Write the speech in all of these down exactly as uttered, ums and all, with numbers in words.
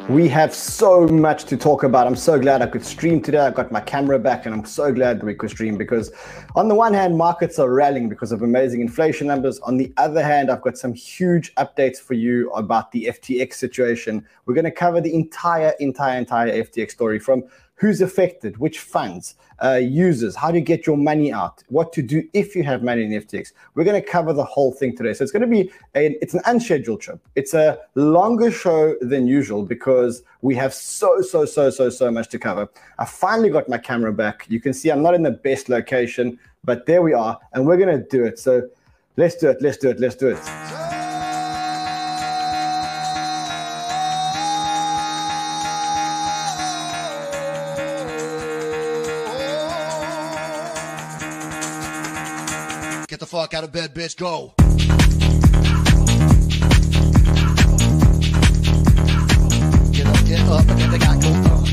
We have so much to talk about. I'm so glad I could stream today. I got my camera back and I'm so glad that we could stream because on the one hand, markets are rallying because of amazing inflation numbers. On the other hand, I've got some huge updates for you about the F T X situation. We're going to cover the entire, entire, entire F T X story, from who's affected, which funds, uh, users, how to get your money out, what to do if you have money in F T X. We're going to cover the whole thing today. So it's going to be, a, it's an unscheduled show. It's a longer show than usual because we have so, so, so, so, so much to cover. I finally got my camera back. You can see I'm not in the best location, but there we are, and we're going to do it. So let's do it, let's do it, let's do it. Get the fuck out of bed, bitch, go. Get up, get up, and get the guy go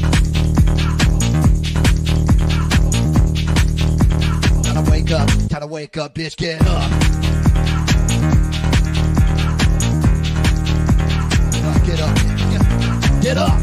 up. Time to wake up, time to wake up, bitch, get up. Get up, get up, get up.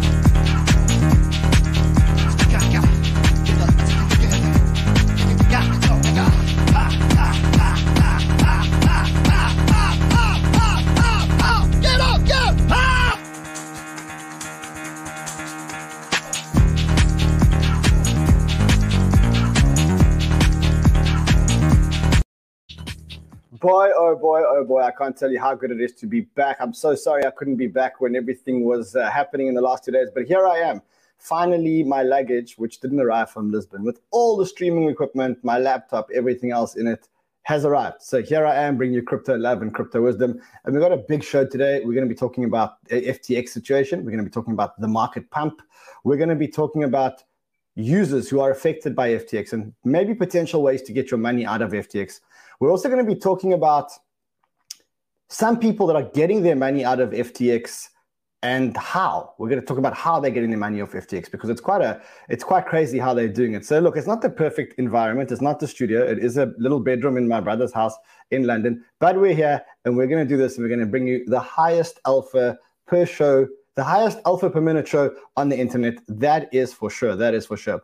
Boy, oh boy, oh boy, I can't tell you how good it is to be back. I'm so sorry I couldn't be back when everything was uh, happening in the last two days, but here I am. Finally, my luggage, which didn't arrive from Lisbon, with all the streaming equipment, my laptop, everything else in it, has arrived. So here I am bringing you crypto love and crypto wisdom. And we've got a big show today. We're going to be talking about the F T X situation. We're going to be talking about the market pump. We're going to be talking about users who are affected by F T X and maybe potential ways to get your money out of F T X. We're also going to be talking about some people that are getting their money out of F T X and how. We're going to talk about how they're getting their money off F T X because it's quite a, it's quite crazy how they're doing it. So look, it's not the perfect environment. It's not the studio. It is a little bedroom in my brother's house in London, but we're here and we're going to do this and we're going to bring you the highest alpha per show, the highest alpha per minute show on the internet. That is for sure. That is for sure.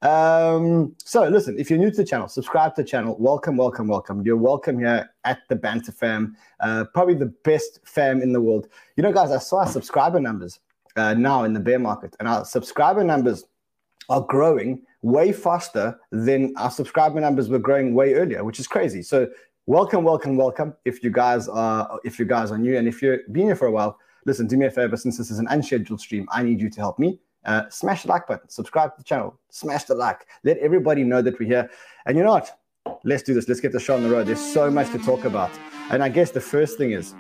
Um, so listen, if you're new to the channel, subscribe to the channel. Welcome, welcome, welcome. You're welcome here at the Banter Fam, uh, probably the best fam in the world. You know, guys, I saw our subscriber numbers uh, now in the bear market, and our subscriber numbers are growing way faster than our subscriber numbers were growing way earlier, which is crazy. So welcome, welcome, welcome. If you guys are, if you guys are new, and if you've been here for a while, listen, do me a favor, since this is an unscheduled stream, I need you to help me. Uh, smash the like button, subscribe to the channel, smash the like. Let everybody know that we're here. And you know what? Let's do this. Let's get the show on the road. There's so much to talk about. And I guess the first thing is,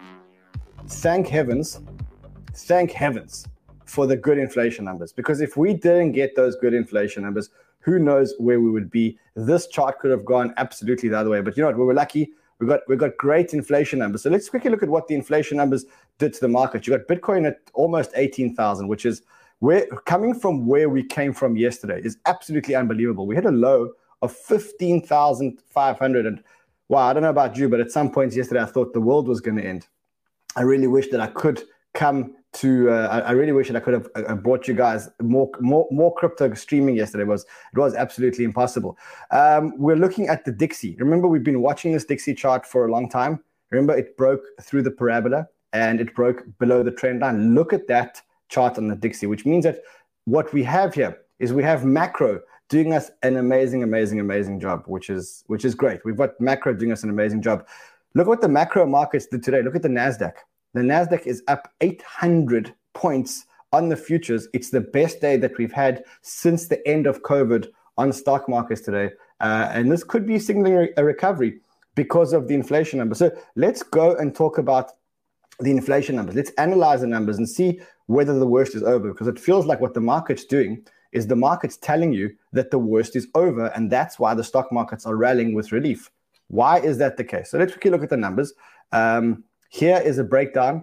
thank heavens, thank heavens for the good inflation numbers. Because if we didn't get those good inflation numbers, who knows where we would be. This chart could have gone absolutely the other way. But you know what? We were lucky. We got we got great inflation numbers. So let's quickly look at what the inflation numbers did to the market. You got Bitcoin at almost eighteen thousand, which is where coming from where we came from yesterday is absolutely unbelievable. We had a low of fifteen thousand five hundred. And wow, I don't know about you, but at some points yesterday, I thought the world was going to end. I really wish that I could come to, uh, I really wish that I could have uh, brought you guys more, more, more crypto streaming yesterday. It was, it was absolutely impossible. Um, we're looking at the Dixie. Remember, we've been watching this Dixie chart for a long time. Remember, it broke through the parabola and it broke below the trend line. Look at that chart on the Dixie, which means that what we have here is we have macro doing us an amazing, amazing, amazing job, which is, which is great. We've got macro doing us an amazing job. Look what the macro markets did today. Look at the NASDAQ. The NASDAQ is up eight hundred points on the futures. It's the best day that we've had since the end of COVID on stock markets today. Uh, and this could be signaling a recovery because of the inflation number. So let's go and talk about the inflation numbers. Let's analyze the numbers and see whether the worst is over, because it feels like what the market's doing is the market's telling you that the worst is over, and that's why the stock markets are rallying with relief. Why is that the case? So let's quickly look at the numbers. Um, Here is a breakdown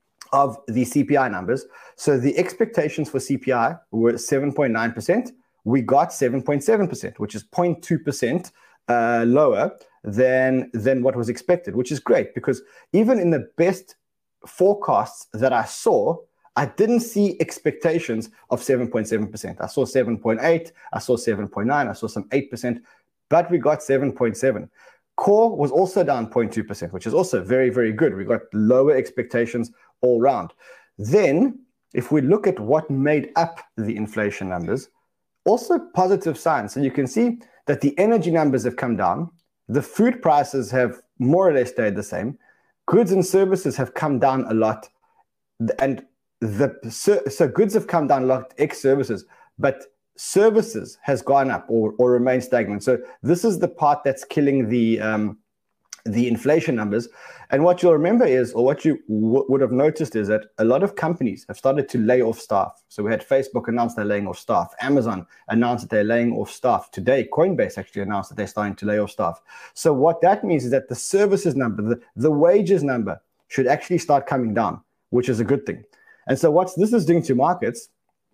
of the C P I numbers. So the expectations for C P I were seven point nine percent. We got seven point seven percent, which is zero point two percent uh, lower than, than what was expected, which is great because even in the best forecasts that I saw, I didn't see expectations of seven point seven percent. I saw seven point eight, I saw seven point nine, I saw some eight percent, but we got seven point seven. Core was also down zero point two percent, which is also very, very good. We got lower expectations all round. Then, if we look at what made up the inflation numbers, also positive signs. So you can see that the energy numbers have come down. The food prices have more or less stayed the same. Goods and services have come down a lot. And the so, so goods have come down a lot, ex services, but services has gone up or, or remained stagnant. So this is the part that's killing the um, the inflation numbers. And what you'll remember is, or what you w- would have noticed is that a lot of companies have started to lay off staff. So we had Facebook announce they're laying off staff. Amazon announced that they're laying off staff. Today, Coinbase actually announced that they're starting to lay off staff. So what that means is that the services number, the, the wages number should actually start coming down, which is a good thing. And so what this is doing to markets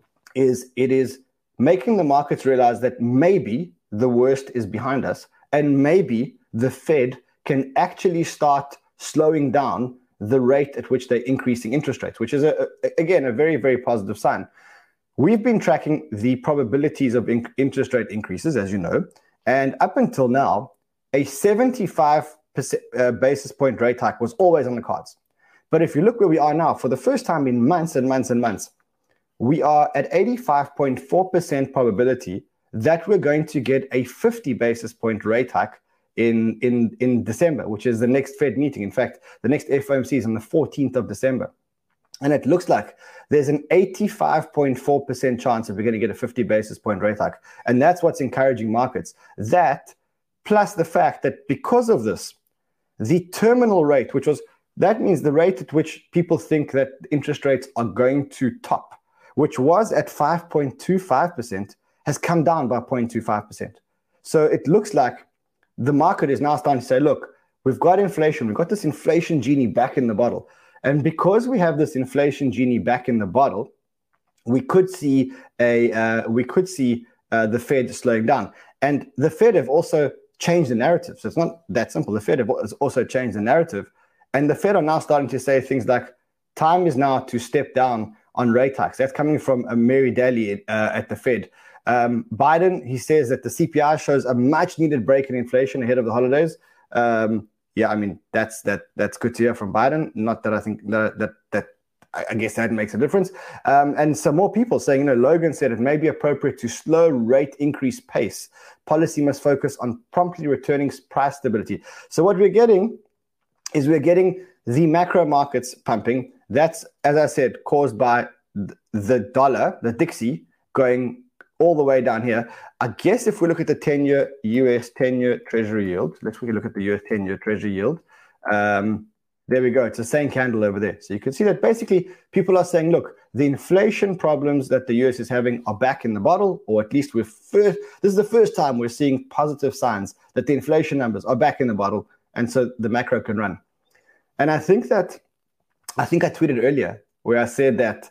is it is making the markets realize that maybe the worst is behind us and maybe the Fed can actually start slowing down the rate at which they're increasing interest rates, which is, a, a, again, a very, very positive sign. We've been tracking the probabilities of in- interest rate increases, as you know, and up until now, a seventy-five percent, uh, basis point rate hike was always on the cards. But if you look where we are now, for the first time in months and months and months, we are at eighty-five point four percent probability that we're going to get a fifty basis point rate hike in, in, in December, which is the next Fed meeting. In fact, the next F O M C is on the fourteenth of December. And it looks like there's an eighty-five point four percent chance that we're going to get a fifty basis point rate hike. And that's what's encouraging markets. That, plus the fact that because of this, the terminal rate, which was, that means the rate at which people think that interest rates are going to top, which was at five point two five percent, has come down by zero point two five percent. So it looks like the market is now starting to say, look, we've got inflation. We've got this inflation genie back in the bottle. And because we have this inflation genie back in the bottle, we could see a uh, we could see uh, the Fed slowing down. And the Fed have also changed the narrative. So it's not that simple. The Fed have also changed the narrative. And the Fed are now starting to say things like, time is now to step down on rate hikes. That's coming from uh, Mary Daly uh, at the Fed. Um, Biden, he says that the C P I shows a much needed break in inflation ahead of the holidays. Um, yeah, I mean, that's that that's good to hear from Biden. Not that I think that that, that I guess that makes a difference. Um, and some more people saying, you know, Logan said it may be appropriate to slow rate increase pace. Policy must focus on promptly returning price stability. So what we're getting is we're getting the macro markets pumping. That's, as I said, caused by the dollar, the Dixie, going all the way down here. I guess if we look at the ten-year U S ten-year Treasury yield, let's look at the U S ten-year Treasury yield. Um, there we go. It's the same candle over there. So you can see that basically people are saying, look, the inflation problems that the U S is having are back in the bottle, or at least we're first, this is the first time we're seeing positive signs that the inflation numbers are back in the bottle, and so the macro can run. And I think that, I think I tweeted earlier where I said that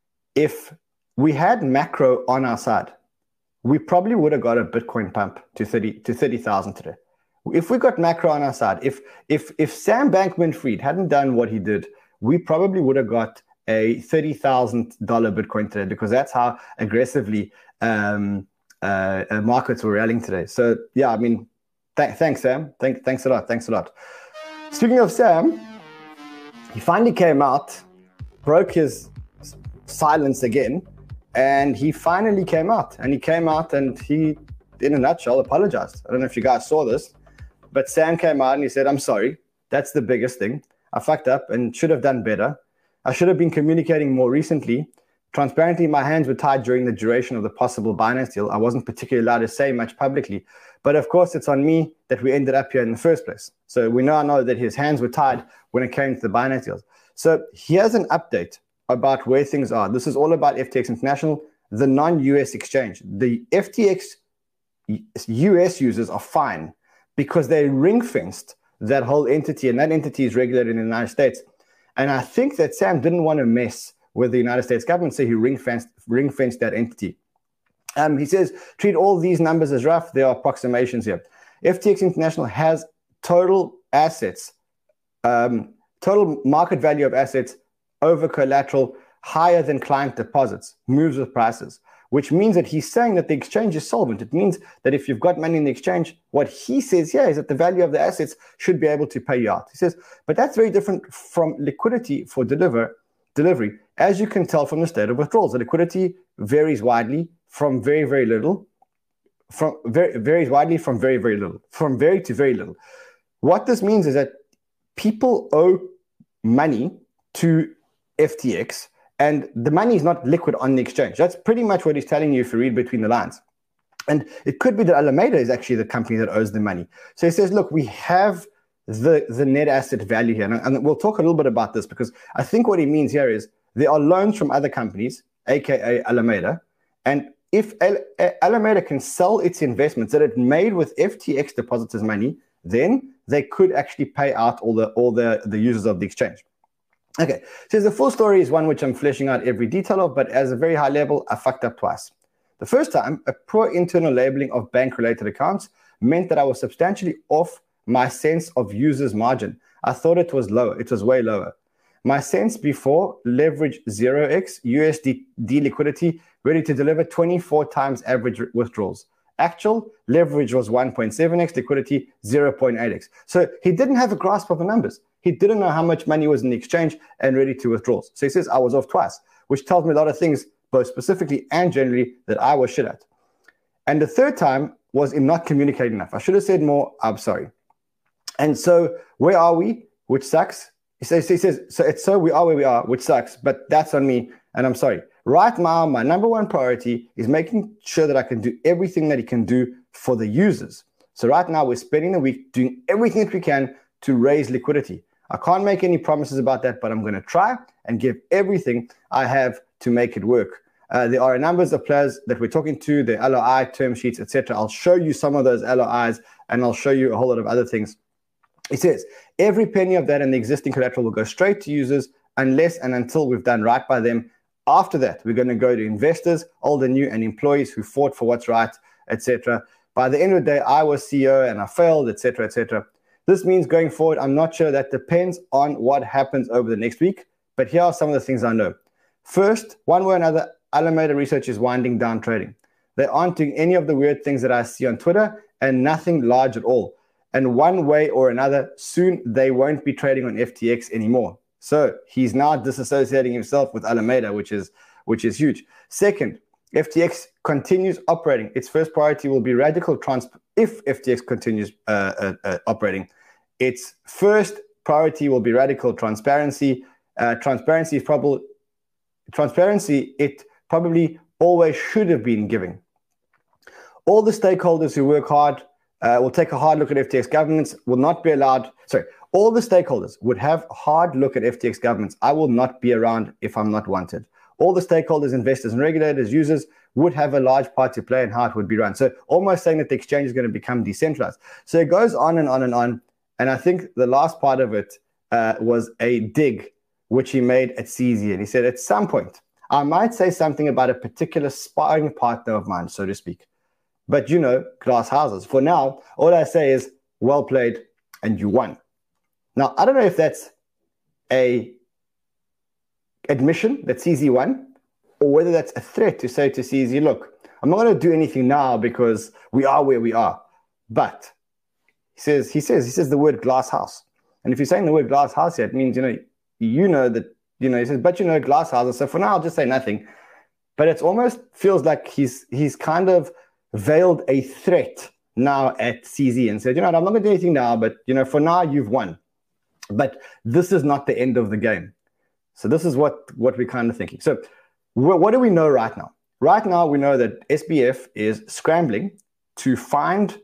if we had macro on our side, we probably would have got a Bitcoin pump to thirty to thirty thousand today. If we got macro on our side, if if if Sam Bankman-Fried hadn't done what he did, we probably would have got a thirty thousand dollars Bitcoin today, because that's how aggressively um, uh, markets were rallying today. So yeah, I mean, th- thanks Sam, Thank, thanks a lot, thanks a lot. Speaking of Sam, he finally came out, broke his silence again, and he finally came out. And he came out and he, in a nutshell, apologized. I don't know if you guys saw this, but Sam came out and he said, I'm sorry. That's the biggest thing. I fucked up and should have done better. I should have been communicating more recently. Transparently, my hands were tied during the duration of the possible Binance deal. I wasn't particularly allowed to say much publicly. But of course, it's on me that we ended up here in the first place. So we now know that his hands were tied when it came to the Binance deals. So here's an update about where things are. This is all about F T X International, the non-U S exchange. The F T X U S users are fine because they ring-fenced that whole entity, and that entity is regulated in the United States. And I think that Sam didn't want to mess with the United States government, so he ring-fenced, ring-fenced that entity. Um, he says, treat all these numbers as rough. There are approximations here. F T X International has total assets, um, total market value of assets over collateral higher than client deposits, moves with prices, which means that he's saying that the exchange is solvent. It means that if you've got money in the exchange, what he says here is that the value of the assets should be able to pay you out. He says, but that's very different from liquidity for deliver delivery. As you can tell from the state of withdrawals, the liquidity varies widely from very, very little, from very varies widely from very, very little, from very to very little. What this means is that people owe money to F T X, and the money is not liquid on the exchange. That's pretty much what he's telling you if you read between the lines. And it could be that Alameda is actually the company that owes the money. So he says, look, we have the, the net asset value here. And, and we'll talk a little bit about this, because I think what he means here is there are loans from other companies, a k a. Alameda. And if Al- Alameda can sell its investments that it made with F T X depositors' money, then they could actually pay out all the all the, the users of the exchange. Okay, so the full story is one which I'm fleshing out every detail of, but as a very high level, I fucked up twice. The first time, a poor internal labeling of bank-related accounts meant that I was substantially off my sense of users' margin. I thought it was lower. It was way lower. My sense before, leverage zero x, U S D liquidity, ready to deliver twenty-four times average withdrawals. Actual leverage was one point seven x, liquidity zero point eight x. So he didn't have a grasp of the numbers. He didn't know how much money was in the exchange and ready to withdraw. So he says, I was off twice, which tells me a lot of things, both specifically and generally, that I was shit at. And the third time was in not communicating enough. I should have said more, I'm sorry. And so where are we? Which sucks. He says, he says, so it's so we are where we are, which sucks, but that's on me, and I'm sorry. Right now, my number one priority is making sure that I can do everything that he can do for the users. So right now, we're spending the week doing everything that we can to raise liquidity. I can't make any promises about that, but I'm going to try and give everything I have to make it work. Uh, there are a number of players that we're talking to, the L O I, term sheets, et cetera. I'll show you some of those L O Is, and I'll show you a whole lot of other things. He says, every penny of that and the existing collateral will go straight to users unless and until we've done right by them. After that, we're going to go to investors, old and new, and employees who fought for what's right, et cetera. By the end of the day, I was C E O and I failed, et cetera, et cetera. This means going forward, I'm not sure. That depends on what happens over the next week. But here are some of the things I know. First, one way or another, Alameda Research is winding down trading. They aren't doing any of the weird things that I see on Twitter, and nothing large at all. And one way or another, soon they won't be trading on F T X anymore. So he's now disassociating himself with Alameda, which is which is huge. Second, F T X continues operating. Its first priority will be radical trans. If F T X continues uh, uh, uh, operating, its first priority will be radical transparency. Uh, transparency is probably transparency. It probably always should have been giving. All the stakeholders who work hard uh, will take a hard look at F T X governance. Will not be allowed. Sorry, all the stakeholders would have a hard look at F T X governance. I will not be around if I'm not wanted. All the stakeholders, investors, and regulators, users would have a large part to play in how it would be run. So almost saying that the exchange is going to become decentralized. So it goes on and on and on. And I think the last part of it uh, was a dig, which he made at C Z. And he said, at some point, I might say something about a particular sparring partner of mine, so to speak. But, you know, glass houses. For now, all I say is, well played, and you won. Now, I don't know if that's a admission that C Z won, or whether that's a threat to say to C Z, look, I'm not going to do anything now because we are where we are. But he says, he says, he says the word glass house. And if you're saying the word glass house here, it means, you know, you know that, you know, he says, but you know, glass houses. So for now, I'll just say nothing. But it almost feels like he's he's kind of veiled a threat now at C Z and said, you know, I'm not going to do anything now, but, you know, for now, you've won. But this is not the end of the game. So this is what, what we're kind of thinking. So what do we know right now? Right now, we know that S B F is scrambling to find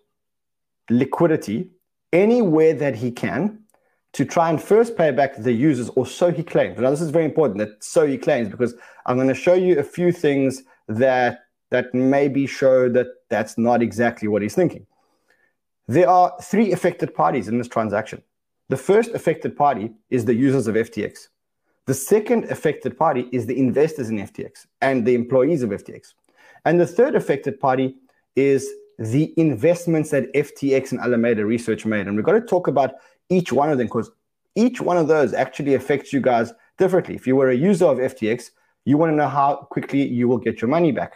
liquidity anywhere that he can to try and first pay back the users, or so he claims. Now, this is very important, that so he claims, because I'm going to show you a few things that, that maybe show that that's not exactly what he's thinking. There are three affected parties in this transaction. The first affected party is the users of F T X. The second affected party is the investors in F T X and the employees of F T X. And the third affected party is the investments that F T X and Alameda Research made. And we've got to talk about each one of them, because each one of those actually affects you guys differently. If you were a user of F T X, you want to know how quickly you will get your money back.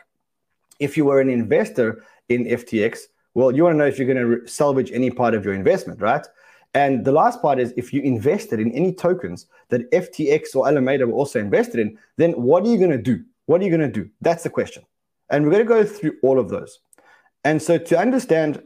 If you were an investor in F T X, well, you want to know if you're going to salvage any part of your investment, right? And the last part is if you invested in any tokens that F T X or Alameda were also invested in, then what are you going to do? What are you going to do? That's the question. And we're going to go through all of those. And so to understand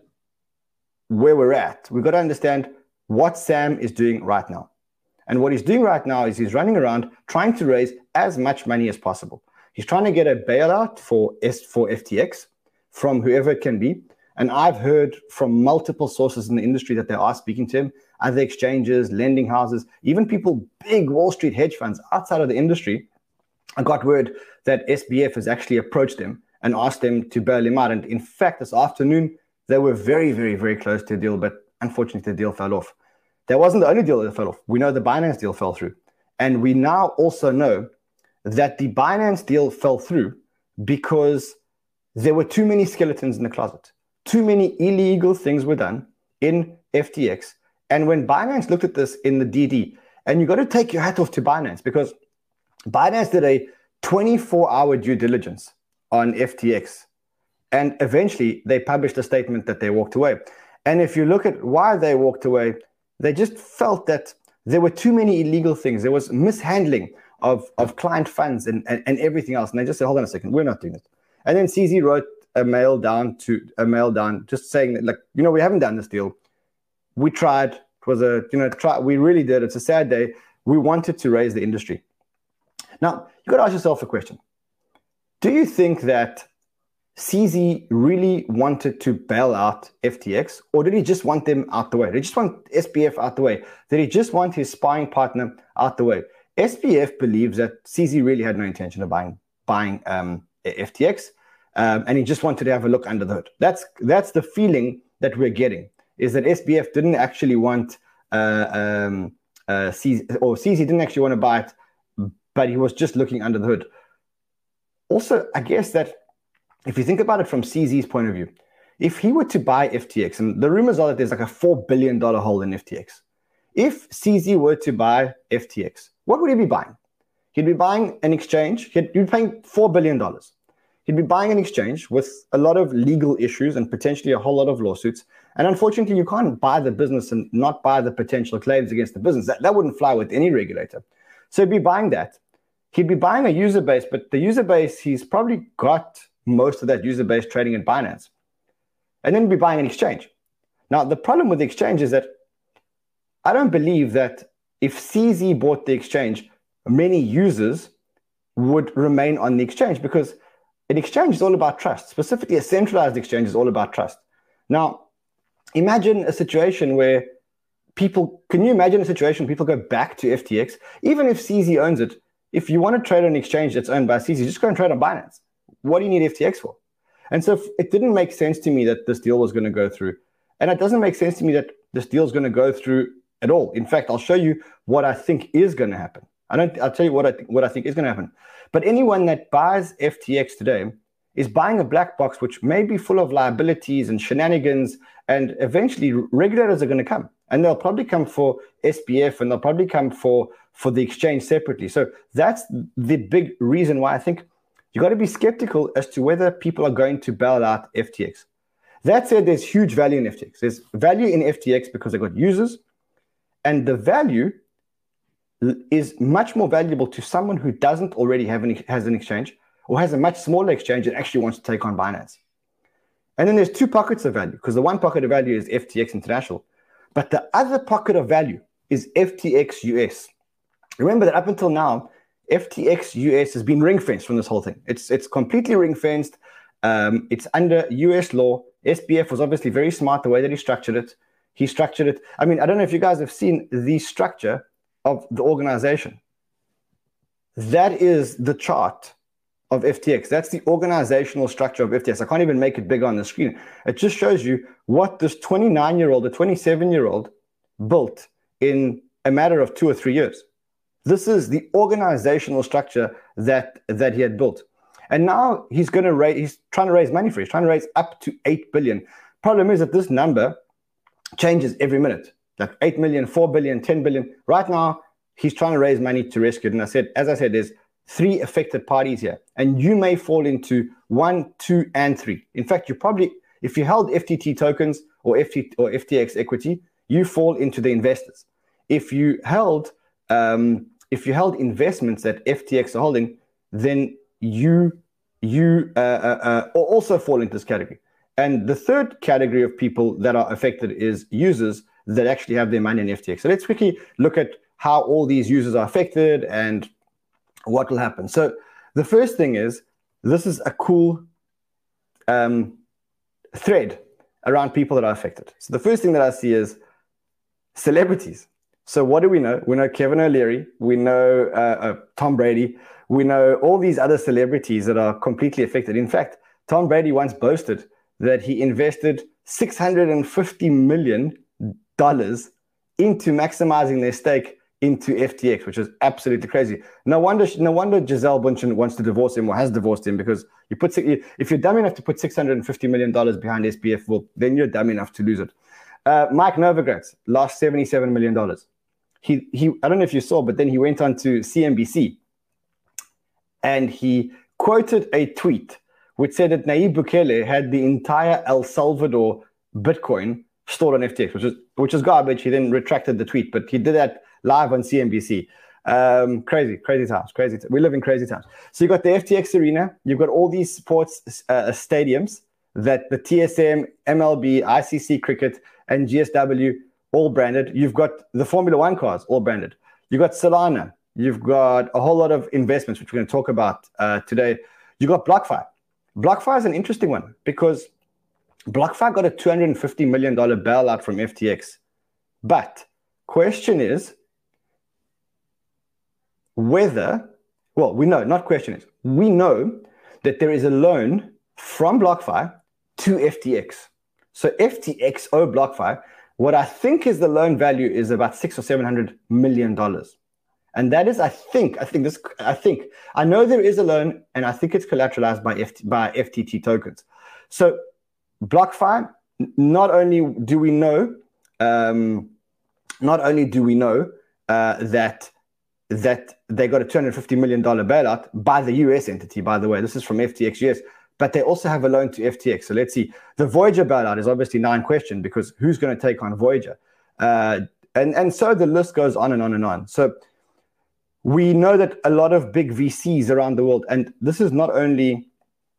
where we're at, we've got to understand what Sam is doing right now. And what he's doing right now is he's running around trying to raise as much money as possible. He's trying to get a bailout for S for F T X from whoever it can be. And I've heard from multiple sources in the industry that they are speaking to him, other exchanges, lending houses, even people, big Wall Street hedge funds outside of the industry. I got word that S B F has actually approached him and asked them to bail him out. And in fact, this afternoon, they were very, very, very close to a deal, but unfortunately, the deal fell off. That wasn't the only deal that fell off. We know the Binance deal fell through. And we now also know that the Binance deal fell through because there were too many skeletons in the closet. Too many illegal things were done in F T X. And when Binance looked at this in the D D, and you got to take your hat off to Binance because Binance did a twenty-four hour due diligence on F T X. And eventually they published a statement that they walked away. And if you look at why they walked away, they just felt that there were too many illegal things. There was mishandling of, of client funds and, and, and everything else. And they just said, hold on a second, we're not doing it. And then C Z wrote a mail down to a mail down, just saying that, like, you know, we haven't done this deal. We tried. It was a, you know, try. We really did. It's a sad day. We wanted to raise the industry. Now, you got to ask yourself a question. Do you think that C Z really wanted to bail out F T X, or did he just want them out the way? Did he just want S B F out the way? Did he just want his spying partner out the way? S B F believes that C Z really had no intention of buying buying um, F T X, um, and he just wanted to have a look under the hood. That's that's the feeling that we're getting, is that S B F didn't actually want uh, um, uh, C Z, or C Z didn't actually want to buy it, but he was just looking under the hood. Also, I guess that if you think about it from C Z's point of view, if he were to buy F T X, and the rumors are that there's like a four billion dollars hole in F T X. If C Z were to buy F T X, what would he be buying? He'd be buying an exchange. He'd, he'd be paying four billion dollars. He'd be buying an exchange with a lot of legal issues and potentially a whole lot of lawsuits. And unfortunately, you can't buy the business and not buy the potential claims against the business. That, that wouldn't fly with any regulator. So he'd be buying that. He'd be buying a user base, but the user base, he's probably got most of that user base trading in Binance. And then he'd be buying an exchange. Now, the problem with the exchange is that I don't believe that if C Z bought the exchange, many users would remain on the exchange, because an exchange is all about trust. Specifically, a centralized exchange is all about trust. Now, imagine a situation where people, can you imagine a situation where people go back to F T X? Even if C Z owns it, if you want to trade on an exchange that's owned by C Z, just go and trade on Binance. What do you need F T X for? And so it didn't make sense to me that this deal was going to go through. And it doesn't make sense to me that this deal is going to go through at all. In fact, I'll show you what I think is going to happen. I don't, I'll tell you what I, th- what I think is going to happen. But anyone that buys F T X today is buying a black box, which may be full of liabilities and shenanigans. And eventually regulators are going to come, and they'll probably come for S B F, and they'll probably come for, for the exchange separately. So that's the big reason why I think you got to be skeptical as to whether people are going to bail out F T X. That said, there's huge value in F T X. There's value in F T X because they've got users, and the value is much more valuable to someone who doesn't already have an, has an exchange, or has a much smaller exchange and actually wants to take on Binance. And then there's two pockets of value, because the one pocket of value is F T X International, but the other pocket of value is F T X U S. Remember that up until now, F T X U S has been ring-fenced from this whole thing. It's it's completely ring-fenced. Um, it's under U S law. S B F was obviously very smart the way that he structured it. He structured it. I mean, I don't know if you guys have seen the structure of the organization. That is the chart of F T X. That's the organizational structure of F T X. I can't even make it bigger on the screen. It just shows you what this twenty-nine-year-old, a twenty-seven-year-old built in a matter of two or three years. This is the organizational structure that, that he had built. And now he's going to raise, he's trying to raise money for it. He's trying to raise up to eight billion dollars. Problem is that this number changes every minute. Like eight million, four billion, ten billion. Right now, he's trying to raise money to rescue it. And I said, as I said, there's three affected parties here, and you may fall into one, two, and three. In fact, you probably, if you held F T T tokens or F T or F T X equity, you fall into the investors. If you held, um, if you held investments that F T X are holding, then you you uh, uh, uh, also fall into this category. And the third category of people that are affected is users that actually have their money in F T X. So let's quickly look at how all these users are affected and what will happen. So the first thing is, this is a cool um, thread around people that are affected. So the first thing that I see is celebrities. So what do we know? We know Kevin O'Leary. We know uh, uh, Tom Brady. We know all these other celebrities that are completely affected. In fact, Tom Brady once boasted that he invested six hundred fifty million dollars into maximizing their stake into F T X, which is absolutely crazy. No wonder, no wonder Gisele Bündchen wants to divorce him or has divorced him, because you put if you're dumb enough to put six hundred fifty million dollars behind S B F, well, then you're dumb enough to lose it. Uh, Mike Novogratz lost seventy-seven million dollars. He he. I don't know if you saw, but then he went on to C N B C and he quoted a tweet which said that Nayib Bukele had the entire El Salvador Bitcoin stored on F T X, which is which is garbage. He then retracted the tweet, but he did that live on C N B C. Um, crazy, crazy times, crazy. T- we live in crazy times. So you've got the F T X arena, you've got all these sports uh, stadiums that the T S M, M L B, I C C Cricket, and G S W all branded. You've got the Formula One cars all branded. You've got Solana. You've got a whole lot of investments, which we're going to talk about uh, today. You've got BlockFi. BlockFi is an interesting one because BlockFi got a two hundred fifty million dollars bailout from F T X. But question is whether, well, we know, not question is, we know that there is a loan from BlockFi to F T X. So F T X owe BlockFi, what I think is the loan value is about six or seven hundred million dollars. And that is, I think, I think this, I think, I know there is a loan, and I think it's collateralized by F T, by F T T tokens. So BlockFi, not only do we know, um, not only do we know uh, that that they got a two hundred fifty million dollars bailout by the U S entity, by the way, this is from F T X U S, but they also have a loan to F T X. So let's see. The Voyager bailout is obviously now in question because who's going to take on Voyager? Uh, and, and so the list goes on and on and on. So we know that a lot of big V Cs around the world, and this is not only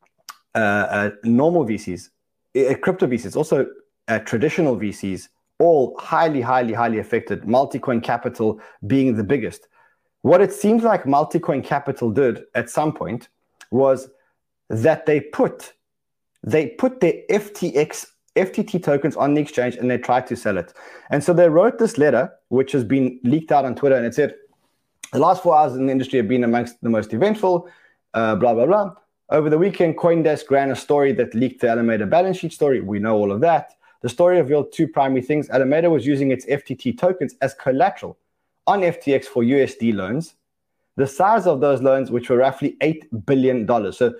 uh, uh, normal V Cs, uh, crypto V Cs, also uh, traditional V Cs, all highly, highly, highly affected, Multicoin Capital being the biggest. What it seems like Multicoin Capital did at some point was that they put they put their F T X, F T T tokens on the exchange and they tried to sell it. And so they wrote this letter, which has been leaked out on Twitter, and it said, the last four hours in the industry have been amongst the most eventful, uh, blah, blah, blah. Over the weekend, CoinDesk ran a story that leaked the Alameda balance sheet story. We know all of that. The story revealed two primary things. Alameda was using its F T T tokens as collateral on F T X for U S D loans. The size of those loans, which were roughly eight billion dollars. So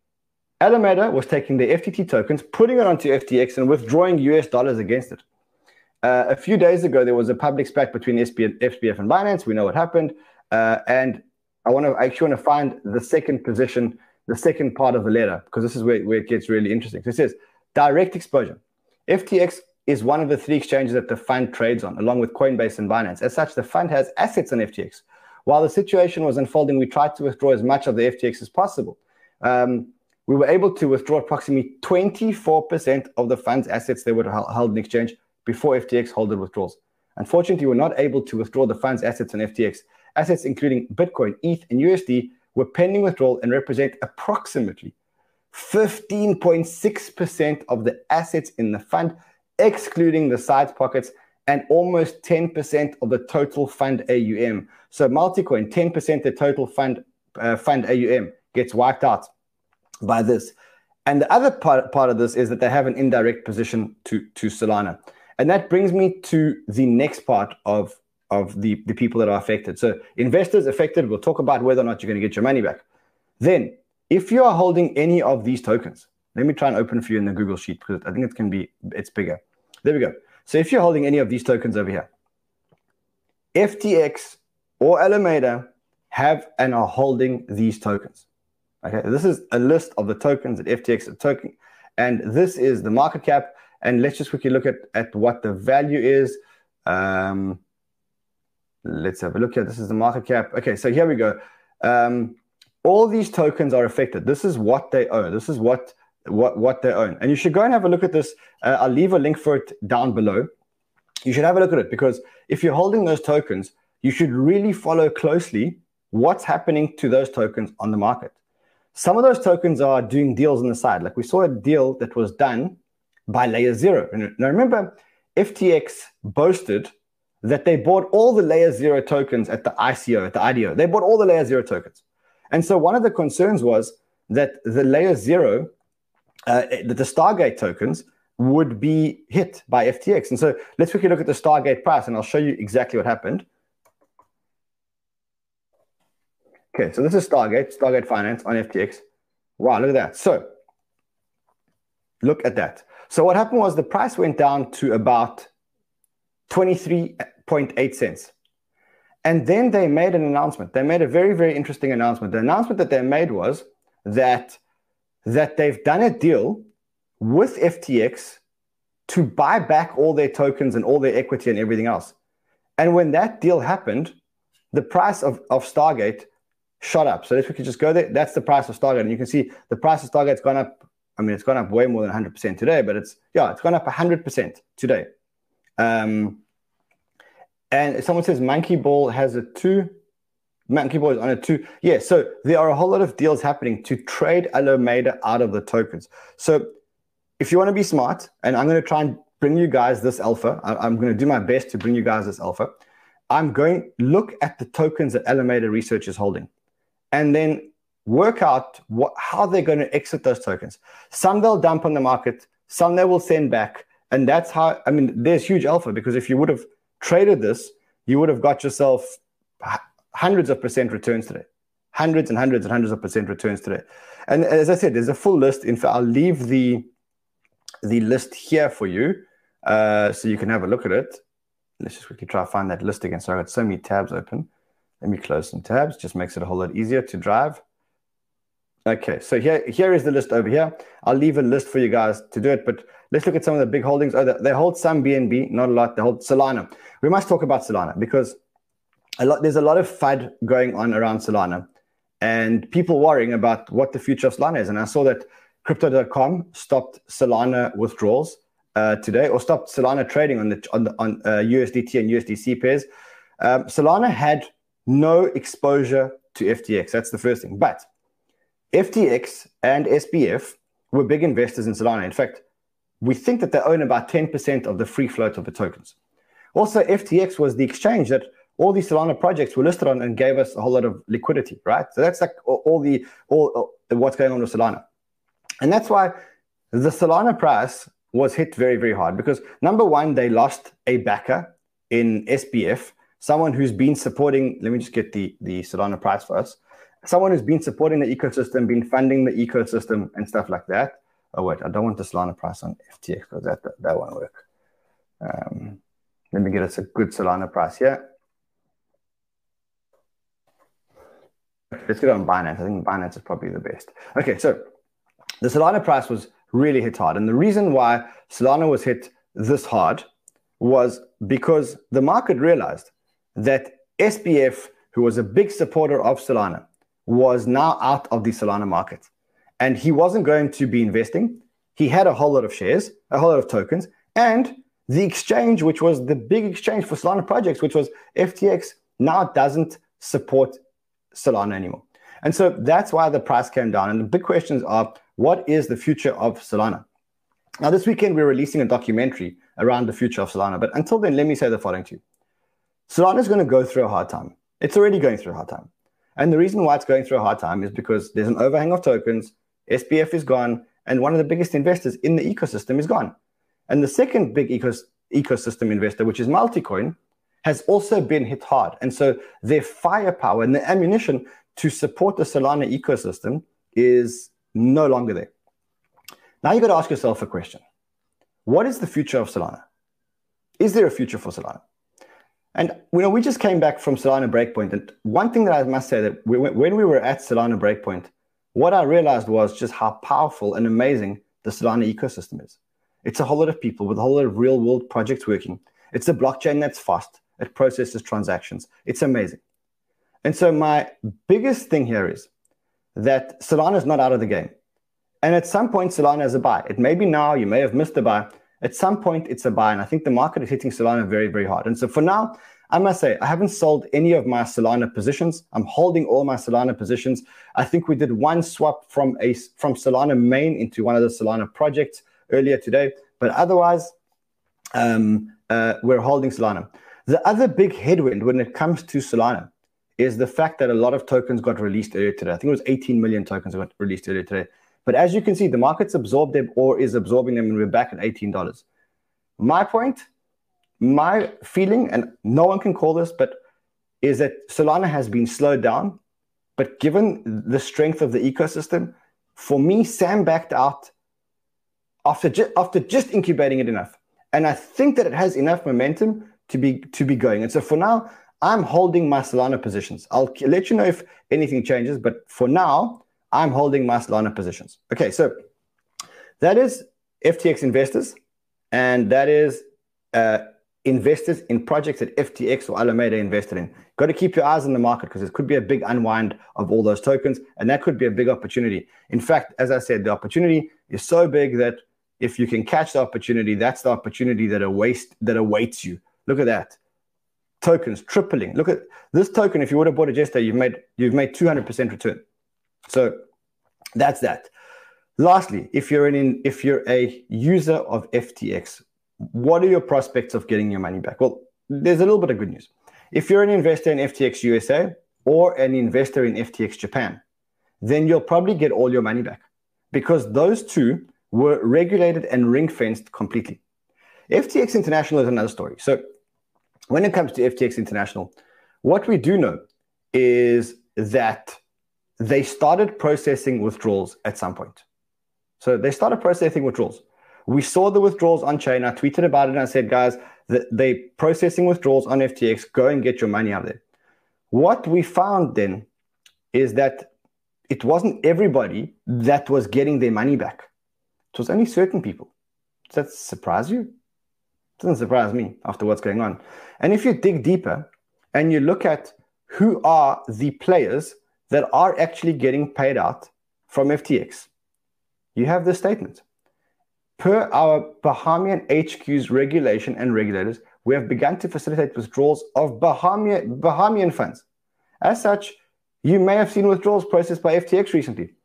Alameda was taking the F T T tokens, putting it onto F T X and withdrawing U S dollars against it. Uh, a few days ago, there was a public spat between S B F and Binance. We know what happened. Uh, and I want to I actually want to find the second position, the second part of the letter, because this is where, where it gets really interesting. So it says, direct exposure. F T X is one of the three exchanges that the fund trades on, along with Coinbase and Binance. As such, the fund has assets on F T X. While the situation was unfolding, we tried to withdraw as much of the F T X as possible. Um, we were able to withdraw approximately twenty-four percent of the fund's assets that were held in exchange before F T X halted withdrawals. Unfortunately, we were not able to withdraw the fund's assets on F T X. Assets including Bitcoin, E T H, and U S D were pending withdrawal and represent approximately fifteen point six percent of the assets in the fund, excluding the side pockets, and almost ten percent of the total fund A U M. So Multicoin, ten percent of the total fund, uh, fund A U M gets wiped out by this. And the other part, part of this is that they have an indirect position to, to Solana. And that brings me to the next part of of the, the people that are affected. So investors affected, we'll talk about whether or not you're going to get your money back. Then, if you are holding any of these tokens, let me try and open for you in the Google Sheet because I think it can be, it's bigger. There we go. So if you're holding any of these tokens over here, F T X or Alameda have and are holding these tokens. Okay, this is a list of the tokens that F T X is token, and this is the market cap. And let's just quickly look at, at what the value is. Um, let's have a look here. This is the market cap. Okay, so here we go. Um, all these tokens are affected. This is what they own. This is what what what they own. And you should go and have a look at this. Uh, I'll leave a link for it down below. You should have a look at it, because if you're holding those tokens, you should really follow closely what's happening to those tokens on the market. Some of those tokens are doing deals on the side. Like we saw a deal that was done by Layer Zero. Now remember, F T X boasted that they bought all the Layer Zero tokens at the I C O, at the I D O. They bought all the Layer Zero tokens. And so one of the concerns was that the Layer Zero, uh, that the Stargate tokens would be hit by F T X. And so let's quickly look at the Stargate price, and I'll show you exactly what happened. Okay, so this is Stargate, Stargate Finance on F T X. Wow, look at that. So look at that. So what happened was the price went down to about twenty-three point eight cents. And then they made an announcement. They made a very, very interesting announcement. The announcement that they made was that, that they've done a deal with F T X to buy back all their tokens and all their equity and everything else. And when that deal happened, the price of, of Stargate shot up. So if we could just go there, that's the price of Stargate. And you can see the price of Stargate's gone up. I mean, it's gone up way more than one hundred percent today, but it's, yeah, it's gone up one hundred percent today. Um, and someone says Monkey Ball has a two. Monkey Ball is on a two. Yeah, so there are a whole lot of deals happening to trade Alameda out of the tokens. So if you want to be smart, and I'm going to try and bring you guys this alpha, I, I'm going to do my best to bring you guys this alpha. I'm going to look at the tokens that Alameda Research is holding, and then work out what, how they're going to exit those tokens. Some they'll dump on the market, some they will send back. And that's how, I mean, there's huge alpha, because if you would have traded this, you would have got yourself hundreds of percent returns today. Hundreds and hundreds and hundreds of percent returns today. And as I said, there's a full list. In fact, I'll leave the, the list here for you, uh, so you can have a look at it. Let's just quickly try to find that list again. So I've got so many tabs open. Let me close some tabs. Just makes it a whole lot easier to drive. Okay, so here, here is the list over here. I'll leave a list for you guys to do it, but let's look at some of the big holdings. Oh, they hold some B N B, not a lot. They hold Solana. We must talk about Solana, because a lot, there's a lot of F U D going on around Solana, and people worrying about what the future of Solana is. And I saw that Crypto dot com stopped Solana withdrawals uh, today, or stopped Solana trading on the on, the, on uh, U S D T and U S D C pairs. Um, Solana had no exposure to F T X. That's the first thing. But F T X and S B F were big investors in Solana. In fact, we think that they own about ten percent of the free float of the tokens. Also, F T X was the exchange that all these Solana projects were listed on and gave us a whole lot of liquidity, right? So that's like all the all, all what's going on with Solana. And that's why the Solana price was hit very, very hard, because number one, they lost a backer in S B F, someone who's been supporting, let me just get the, the Solana price for us. Someone who's been supporting the ecosystem, been funding the ecosystem and stuff like that. Oh, wait, I don't want the Solana price on F T X, because that, that, that won't work. Um, let me get us a good Solana price here. Let's get it on Binance. I think Binance is probably the best. Okay, so the Solana price was really hit hard. And the reason why Solana was hit this hard was because the market realized that S B F, who was a big supporter of Solana, was now out of the Solana market. And he wasn't going to be investing. He had a whole lot of shares, a whole lot of tokens, and the exchange, which was the big exchange for Solana projects, which was F T X, now doesn't support Solana anymore. And so that's why the price came down. And the big questions are, what is the future of Solana? Now, this weekend, we're releasing a documentary around the future of Solana. But until then, let me say the following to you. Solana is going to go through a hard time. It's already going through a hard time. And the reason why it's going through a hard time is because there's an overhang of tokens, S B F is gone, and one of the biggest investors in the ecosystem is gone. And the second big ecos- ecosystem investor, which is Multicoin, has also been hit hard. And so their firepower and the ammunition to support the Solana ecosystem is no longer there. Now you've got to ask yourself a question. What is the future of Solana? Is there a future for Solana? And you know, we just came back from Solana Breakpoint, and one thing that I must say that we, when we were at Solana Breakpoint, what I realized was just how powerful and amazing the Solana ecosystem is. It's a whole lot of people with a whole lot of real-world projects working. It's a blockchain that's fast. It processes transactions. It's amazing. And so my biggest thing here is that Solana is not out of the game. And at some point, Solana is a buy. It may be now, you may have missed the buy. At some point, it's a buy. And I think the market is hitting Solana very, very hard. And so for now, I must say, I haven't sold any of my Solana positions. I'm holding all my Solana positions. I think we did one swap from a from Solana main into one of the Solana projects earlier today. But otherwise, um, uh, we're holding Solana. The other big headwind when it comes to Solana is the fact that a lot of tokens got released earlier today. I think it was eighteen million tokens got released earlier today. But as you can see, the market's absorbed them or is absorbing them, and we're back at eighteen dollars. My point, my feeling, and no one can call this, but is that Solana has been slowed down. But given the strength of the ecosystem, for me, Sam backed out after, ju- after just incubating it enough. And I think that it has enough momentum to be to be going. And so for now, I'm holding my Solana positions. I'll let you know if anything changes, but for now, I'm holding my Solana positions. Okay, so that is F T X investors, and that is uh, investors in projects that F T X or Alameda invested in. Got to keep your eyes on the market because it could be a big unwind of all those tokens, and that could be a big opportunity. In fact, as I said, the opportunity is so big that if you can catch the opportunity, that's the opportunity that awaits, that awaits you. Look at that. Tokens tripling. Look at this token. If you would have bought it yesterday, you've made you've made two hundred percent return. So that's that. Lastly, if you're an if you're a user of F T X, what are your prospects of getting your money back? Well, there's a little bit of good news. If you're an investor in F T X U S A or an investor in F T X Japan, then you'll probably get all your money back because those two were regulated and ring-fenced completely. F T X International is another story. So when it comes to F T X International, what we do know is that they started processing withdrawals at some point. So they started processing withdrawals. We saw the withdrawals on chain. I tweeted about it and I said, guys, they're processing withdrawals on F T X. Go and get your money out of there. What we found then is that it wasn't everybody that was getting their money back. It was only certain people. Does that surprise you? It doesn't surprise me after what's going on. And if you dig deeper and you look at who are the players that are actually getting paid out from F T X, you have this statement. Per our Bahamian H Q's regulation and regulators, we have begun to facilitate withdrawals of Bahamian, Bahamian funds. As such, you may have seen withdrawals processed by F T X recently,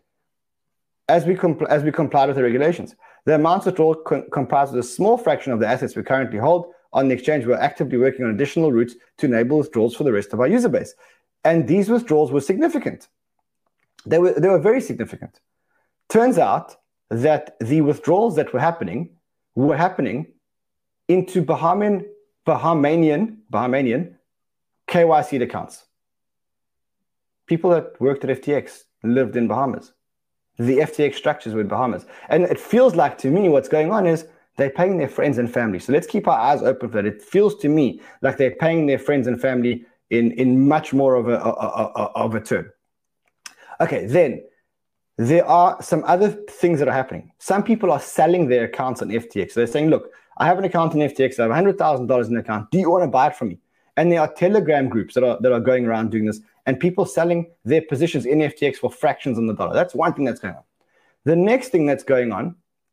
as we, compl- as we complied with the regulations. The amounts withdrawal co- comprises a small fraction of the assets we currently hold on the exchange. We're actively working on additional routes to enable withdrawals for the rest of our user base. And these withdrawals were significant. They were, they were very significant. Turns out that the withdrawals that were happening were happening into Bahamian, Bahamanian, Bahamanian K Y C accounts. People that worked at F T X lived in Bahamas. The F T X structures were in Bahamas. And it feels like to me what's going on is they're paying their friends and family. So let's keep our eyes open for that. It feels to me like they're paying their friends and family in, in much more of a, a, a, of a term. Okay, then there are some other things that are happening. Some people are selling their accounts on F T X. So they're saying, look, I have an account on F T X. I have one hundred thousand dollars in the account. Do you want to buy it from me? And there are Telegram groups that are, that are going around doing this, and people selling their positions in F T X for fractions on the dollar. That's one thing that's going on. The next thing that's going on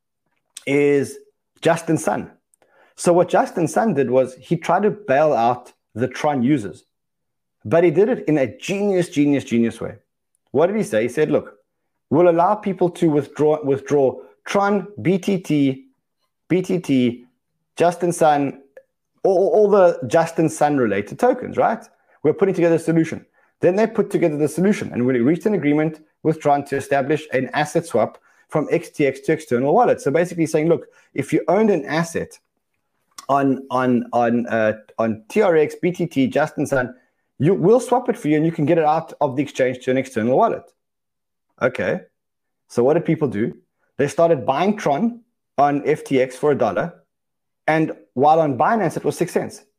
is Justin Sun. So what Justin Sun did was he tried to bail out the Tron users, but he did it in a genius, genius, genius way. What did he say? He said, look, we'll allow people to withdraw withdraw Tron, B T T, B T T, Justin Sun, all, all the Justin Sun related tokens, right? We're putting together a solution. Then they put together the solution and we reached an agreement with Tron to establish an asset swap from X T X to external wallets. So basically saying, look, if you owned an asset on on on uh, on T R X, B T T, Justin Sun, you will swap it for you and you can get it out of the exchange to an external wallet. Okay. So what did people do? They started buying Tron on F T X for a dollar. And while on Binance, it was six cents.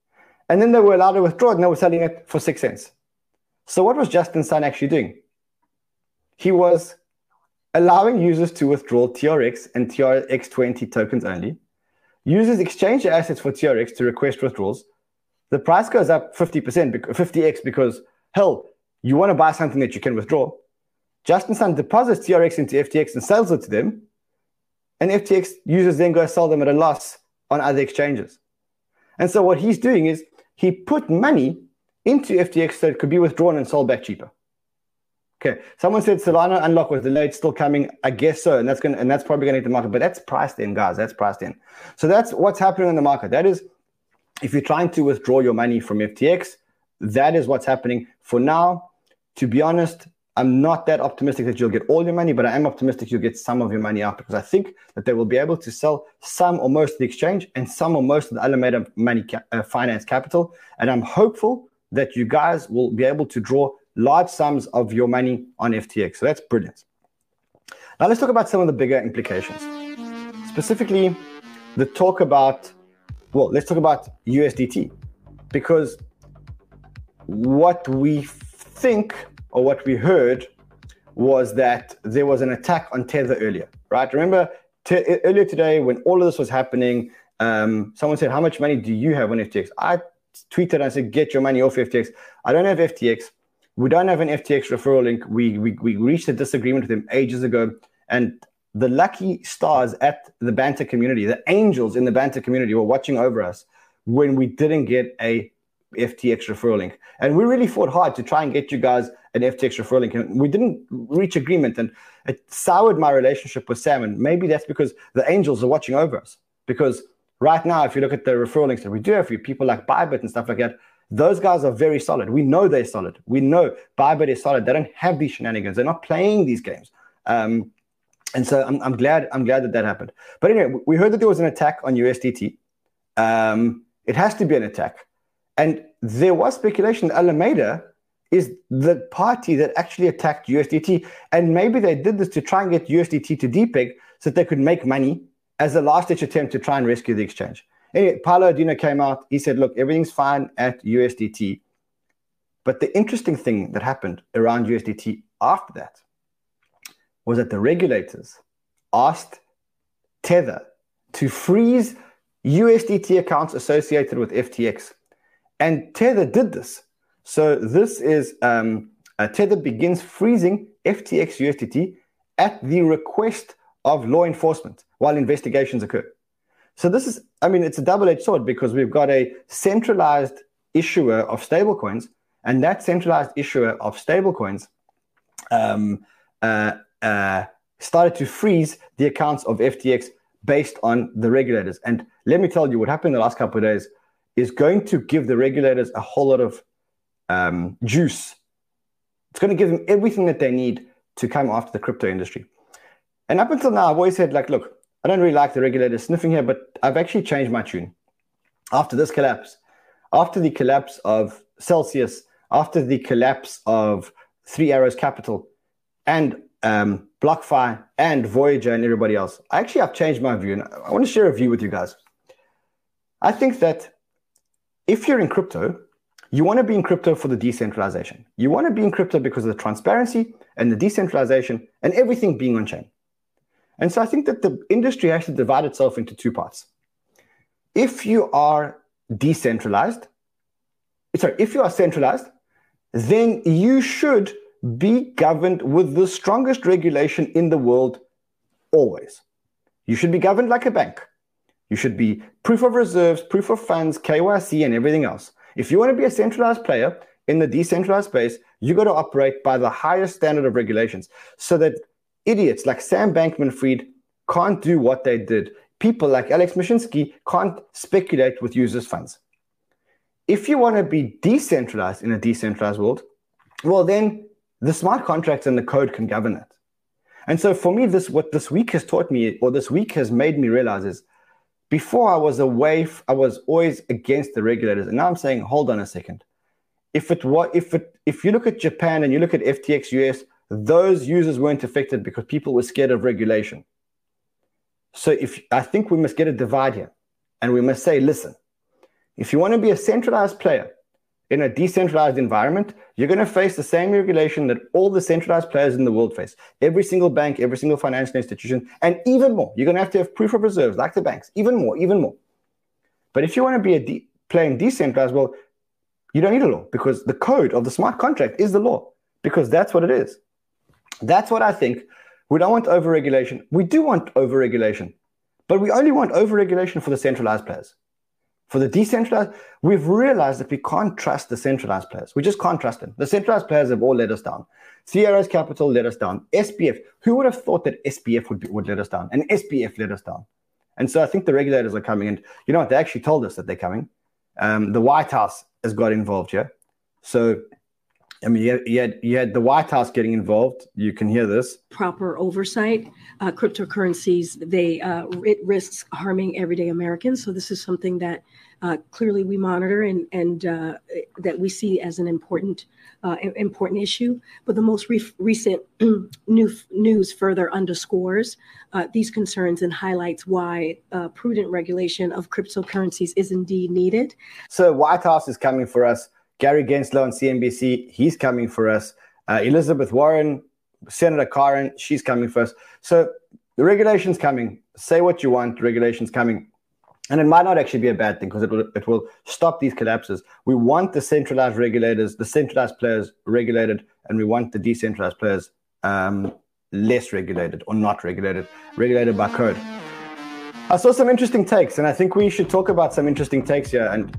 And then they were allowed to withdraw it, and they were selling it for six cents. So what was Justin Sun actually doing? He was allowing users to withdraw T R X and T R X twenty tokens only. Users exchange their assets for T R X to request withdrawals. The price goes up fifty percent, fifty x, because, hell, you want to buy something that you can withdraw. Justin Sun deposits T R X into F T X and sells it to them. And F T X users then go sell them at a loss on other exchanges. And so what he's doing is he put money into F T X so it could be withdrawn and sold back cheaper. Okay, someone said Solana unlock was delayed, still coming. I guess so, and that's going and that's probably going to hit the market. But that's priced in, guys. That's priced in. So that's what's happening in the market. That is, if you're trying to withdraw your money from F T X, that is what's happening for now. To be honest, I'm not that optimistic that you'll get all your money, but I am optimistic you'll get some of your money out, because I think that they will be able to sell some or most of the exchange and some or most of the Alameda money ca- uh, finance capital. And I'm hopeful that you guys will be able to draw large sums of your money on F T X. So that's brilliant. Now let's talk about some of the bigger implications. Specifically, the talk about, well, let's talk about U S D T, because what we think or what we heard was that there was an attack on Tether earlier, right? Remember t- earlier today when all of this was happening, um, someone said, how much money do you have on F T X? I tweeted and I said, get your money off F T X. I don't have F T X. We don't have an F T X referral link. We, we, we reached a disagreement with them ages ago. And the lucky stars at the Banter community, the angels in the Banter community were watching over us when we didn't get a F T X referral link. And we really fought hard to try and get you guys an F T X referral link. And we didn't reach agreement, and it soured my relationship with Sam. And maybe that's because the angels are watching over us. Because right now, if you look at the referral links that we do have for people like Bybit and stuff like that, those guys are very solid. We know they're solid. We know Bybit is solid. They don't have these shenanigans. They're not playing these games. Um, and so I'm, I'm glad I'm glad that that happened. But anyway, we heard that there was an attack on U S D T. Um, it has to be an attack. And there was speculation that Alameda is the party that actually attacked U S D T. And maybe they did this to try and get U S D T to depeg so that they could make money as a last-ditch attempt to try and rescue the exchange. Anyway, Paolo Adino came out. He said, look, everything's fine at U S D T. But the interesting thing that happened around U S D T after that was that the regulators asked Tether to freeze U S D T accounts associated with F T X. And Tether did this. So this is, um, uh, Tether begins freezing F T X U S D T at the request of law enforcement while investigations occur. So this is, I mean, it's a double-edged sword, because we've got a centralized issuer of stablecoins, and that centralized issuer of stablecoins um, uh, uh, started to freeze the accounts of F T X based on the regulators. And let me tell you, what happened in the last couple of days is going to give the regulators a whole lot of um, juice. It's going to give them everything that they need to come after the crypto industry. And up until now, I've always said, like, look, I don't really like the regulators sniffing here, but I've actually changed my tune. After this collapse, after the collapse of Celsius, after the collapse of Three Arrows Capital, and um, BlockFi, and Voyager, and everybody else, I actually have changed my view, and I want to share a view with you guys. I think that if you're in crypto, you want to be in crypto for the decentralization. You want to be in crypto because of the transparency and the decentralization and everything being on-chain. And so I think that the industry has to divide itself into two parts. If you are decentralized, sorry, if you are centralized, then you should be governed with the strongest regulation in the world always. You should be governed like a bank. You should be proof of reserves, proof of funds, K Y C, and everything else. If you want to be a centralized player in the decentralized space, you got to operate by the highest standard of regulations so that idiots like Sam Bankman-Fried can't do what they did. People like Alex Mashinsky can't speculate with users' funds. If you want to be decentralized in a decentralized world, well, then the smart contracts and the code can govern it. And so for me, this what this week has taught me, or this week has made me realize is, before I was away, I was always against the regulators. And now I'm saying, hold on a second. If it was, if it, if you look at Japan and you look at F T X U S, those users weren't affected because people were scared of regulation. So if I think we must get a divide here, and we must say, listen, If you want to be a centralized player in a decentralized environment, you're going to face the same regulation that all the centralized players in the world face. Every single bank, every single financial institution, and even more. You're going to have to have proof of reserves like the banks, even more, even more. But if you want to be a de- playing decentralized, well, you don't need a law because the code of the smart contract is the law because that's what it is. That's what I think. We don't want overregulation. We do want overregulation, but we only want overregulation for the centralized players. For the decentralized, we've realized that we can't trust the centralized players. We just can't trust them. The centralized players have all let us down. Sierra's Capital let us down. S P F, who would have thought that S P F would, be, would let us down? And S P F let us down. And so I think the regulators are coming. And you know what? They actually told us that they're coming. Um, the White House has got involved here. So, I mean, you had, you, had, you had the White House getting involved. You can hear this. Proper oversight. Uh, cryptocurrencies, they uh, it risks harming everyday Americans. So this is something that uh, clearly we monitor and, and uh, that we see as an important uh, important issue. But the most re- recent new news further underscores uh, these concerns and highlights why uh, prudent regulation of cryptocurrencies is indeed needed. So White House is coming for us. Gary Gensler on C N B C, he's coming for us. Uh, Elizabeth Warren, Senator Karen, she's coming for us. So the regulation's coming. Say what you want, regulation's coming. And it might not actually be a bad thing because it will, it will stop these collapses. We want the centralized regulators, the centralized players regulated, and we want the decentralized players um, less regulated or not regulated, regulated by code. I saw some interesting takes, and I think we should talk about some interesting takes here. And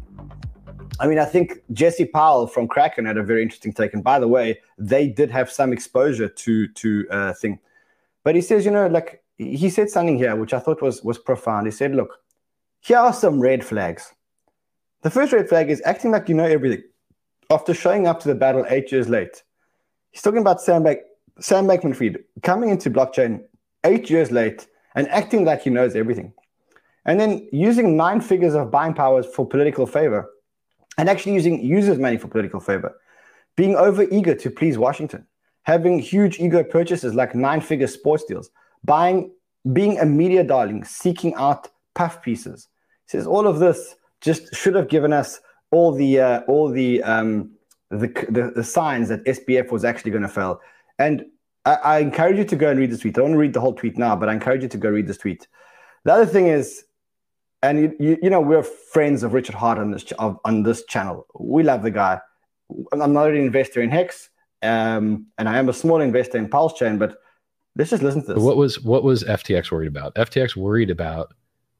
I mean, I think Jesse Powell from Kraken had a very interesting take. And by the way, they did have some exposure to to uh, thing. But he says, you know, like he said something here, which I thought was was profound. He said, look, here are some red flags. The first red flag is acting like you know everything after showing up to the battle eight years late. He's talking about Sam, Bank, Sam Bankman-Fried coming into blockchain eight years late and acting like he knows everything. And then using nine figures of buying powers for political favor. And actually using users' money for political favor, being over-eager to please Washington, having huge ego purchases like nine-figure sports deals, buying, being a media darling, seeking out puff pieces. He says all of this just should have given us all the uh, all the, um, the, the the signs that S P F was actually going to fail. And I, I encourage you to go and read this tweet. I don't want to read the whole tweet now, but I encourage you to go read this tweet. The other thing is, and you, you, you know, we're friends of Richard Hart on this ch- on this channel. We love the guy. I'm not an investor in Hex, um, and I am a small investor in Pulse Chain. But let's just listen to this. What was what was F T X worried about? F T X worried about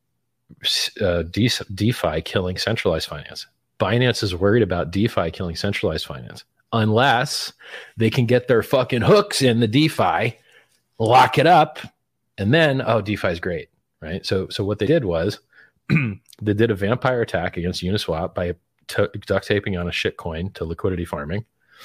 uh, De- DeFi killing centralized finance. Binance is worried about DeFi killing centralized finance, unless they can get their fucking hooks in the DeFi, lock it up, and then oh, DeFi is great, right? So so what they did was. They did a vampire attack against Uniswap by t- duct taping on a shit coin to liquidity farming,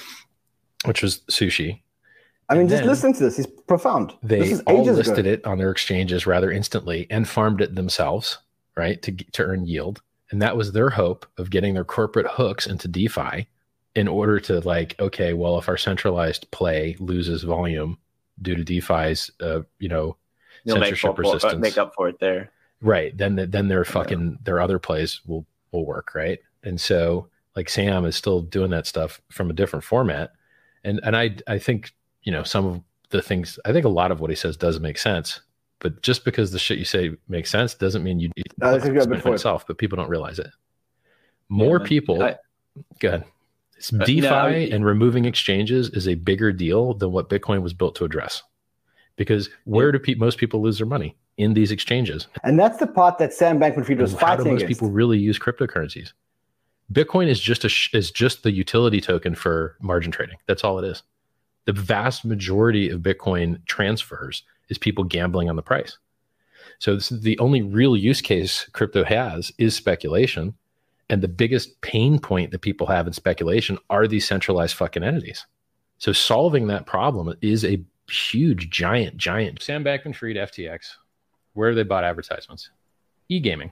which was sushi. I mean, and just listen to this. It's profound. They this is all ages listed ago. it on their exchanges rather instantly and farmed it themselves, right, to to earn yield. And that was their hope of getting their corporate hooks into DeFi in order to like, okay, well, if our centralized play loses volume due to DeFi's, uh, you know, You'll censorship make, resistance, make up for it there. Right. Then, the, then their fucking, yeah. their other plays will, will work. Right. And so like Sam is still doing that stuff from a different format. And, and I, I think, you know, some of the things, I think a lot of what he says does make sense, but just because the shit you say makes sense doesn't mean you uh, it itself, but people don't realize it. More yeah, people, I, go ahead. It's uh, DeFi no, I, and removing exchanges is a bigger deal than what Bitcoin was built to address. Because where yeah. do pe- most people lose their money? In these exchanges. And that's the part that Sam Bankman-Fried was fighting against. How do most against. people really use cryptocurrencies? Bitcoin is just a sh- is just the utility token for margin trading. That's all it is. The vast majority of Bitcoin transfers is people gambling on the price. So this is the only real use case crypto has is speculation. And the biggest pain point that people have in speculation are these centralized fucking entities. So solving that problem is a huge, giant, giant. Sam Bankman-Fried, F T X. Where they bought advertisements? E-gaming.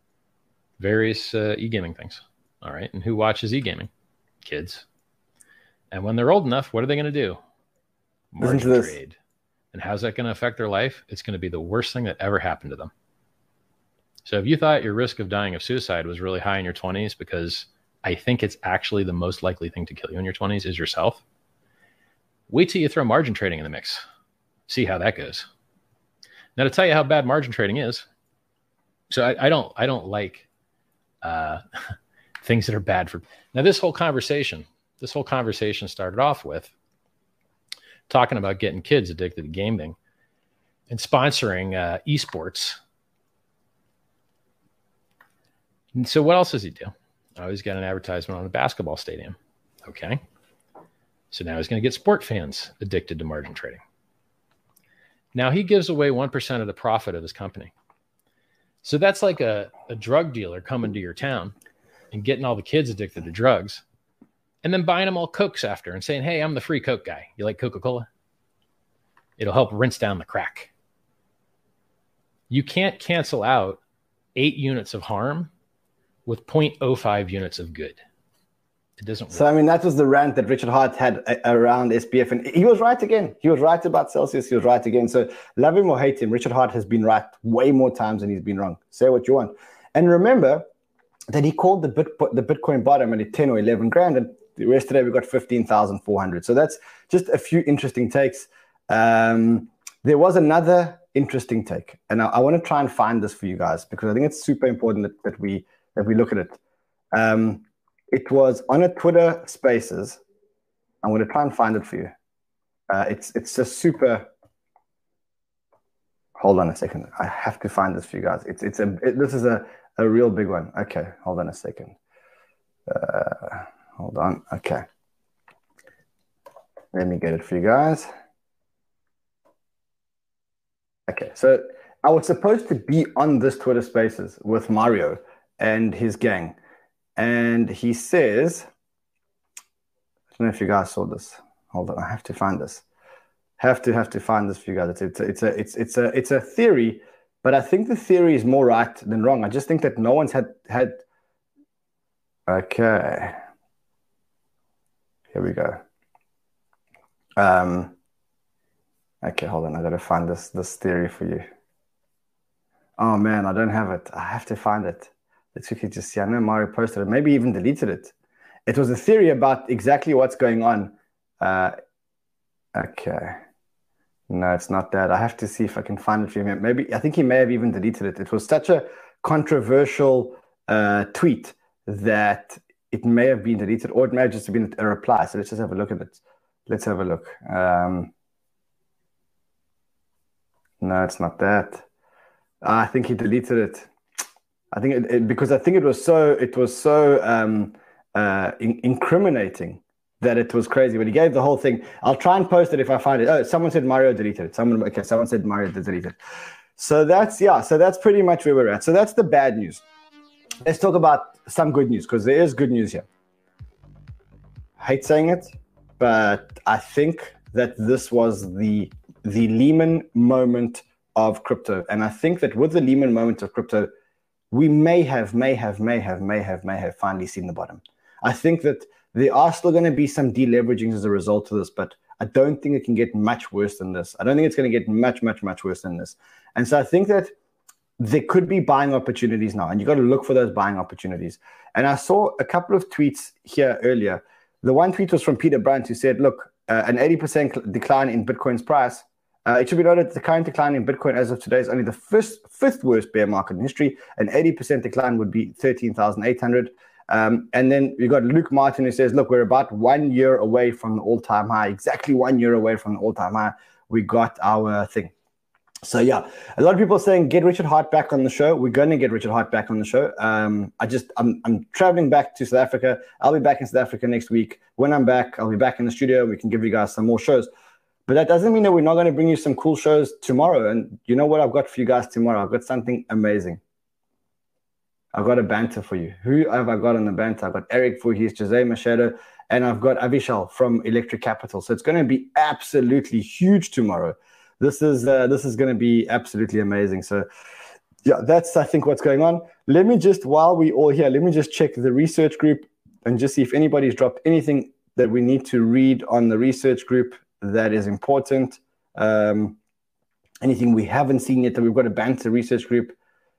Various uh, e-gaming things. All right. And who watches e-gaming? Kids. And when they're old enough, what are they going to do? Margin trade. And how's that going to affect their life? It's going to be the worst thing that ever happened to them. So if you thought your risk of dying of suicide was really high in your twenties, because I think it's actually the most likely thing to kill you in your twenties is yourself, wait till you throw margin trading in the mix. See how that goes. Now, to tell you how bad margin trading is, so I, I don't I don't like uh, things that are bad for. Now, this whole conversation, this whole conversation started off with talking about getting kids addicted to gaming and sponsoring uh, esports. And so what else does he do? Oh, he's got an advertisement on a basketball stadium. Okay. So now he's going to get sport fans addicted to margin trading. Now he gives away one percent of the profit of his company. So that's like a, a drug dealer coming to your town and getting all the kids addicted to drugs and then buying them all Cokes after and saying, hey, I'm the free Coke guy. You like Coca-Cola? It'll help rinse down the crack. You can't cancel out eight units of harm with zero point zero five units of good. It doesn't work. So, I mean, that was the rant that Richard Hart had a- around S B F. And he was right again. He was right about Celsius. He was right again. So love him or hate him, Richard Hart has been right way more times than he's been wrong. Say what you want. And remember that he called the, Bit- the Bitcoin bottom at ten or eleven grand. And yesterday we got fifteen thousand four hundred. So that's just a few interesting takes. Um, there was another interesting take. And I, I want to try and find this for you guys because I think it's super important that, that we that we look at it. Um, It was on a Twitter Spaces. I'm going to try and find it for you. Uh, it's it's a super. Hold on a second. I have to find this for you guys. It's it's a it, this is a, a real big one. Okay, hold on a second. Uh, hold on. Okay, let me get it for you guys. Okay, so I was supposed to be on this Twitter Spaces with Mario and his gang. And he says, I don't know if you guys saw this. Hold on, I have to find this. Have to have to find this for you guys. It's, it's a it's it's a it's a theory, but I think the theory is more right than wrong. I just think that no one's had had. Okay, here we go. Um. Okay, hold on. I gotta find this this theory for you. Oh man, I don't have it. I have to find it. Let's quickly just see. I know Mario posted it, maybe even deleted it. It was a theory about exactly what's going on. Uh, okay. No, it's not that. I have to see if I can find it for him. Maybe, I think he may have even deleted it. It was such a controversial uh, tweet that it may have been deleted or it may have just been a reply. So let's just have a look at it. Let's have a look. Um, no, it's not that. I think he deleted it. I think it, it, because I think it was so it was so um, uh, in, incriminating that it was crazy. But he gave the whole thing. I'll try and post it if I find it. Oh, someone said Mario deleted it. Someone okay. Someone said Mario deleted it. So that's yeah. So that's pretty much where we're at. So that's the bad news. Let's talk about some good news because there is good news here. I hate saying it, but I think that this was the the Lehman moment of crypto, and I think that with the Lehman moment of crypto, we may have, may have, may have, may have, may have finally seen the bottom. I think that there are still going to be some deleveraging as a result of this, but I don't think it can get much worse than this. I don't think it's going to get much, much, much worse than this. And so I think that there could be buying opportunities now, and you've got to look for those buying opportunities. And I saw a couple of tweets here earlier. The one tweet was from Peter Brandt, who said, look, uh, an eighty percent decline in Bitcoin's price. Uh, it should be noted that the current decline in Bitcoin as of today is only the first, fifth worst bear market in history. An eighty percent decline would be thirteen thousand eight hundred. Um, and then you've got Luke Martin who says, look, we're about one year away from the all-time high, exactly one year away from the all-time high. We got our thing. So, yeah, a lot of people are saying, get Richard Hart back on the show. We're going to get Richard Hart back on the show. Um, I just, I'm, I'm traveling back to South Africa. I'll be back in South Africa next week. When I'm back, I'll be back in the studio. We can give you guys some more shows. But that doesn't mean that we're not going to bring you some cool shows tomorrow. And you know what I've got for you guys tomorrow? I've got something amazing. I've got a banter for you. Who have I got on the banter? I've got Eric Voorhees, Jose Machado, and I've got Avishal from Electric Capital. So it's going to be absolutely huge tomorrow. This is uh, this is going to be absolutely amazing. So yeah, that's, I think, what's going on. Let me just, while we all here, let me just check the research group and just see if anybody's dropped anything that we need to read on the research group that is important. Um, anything we haven't seen yet that we've got a banter research group.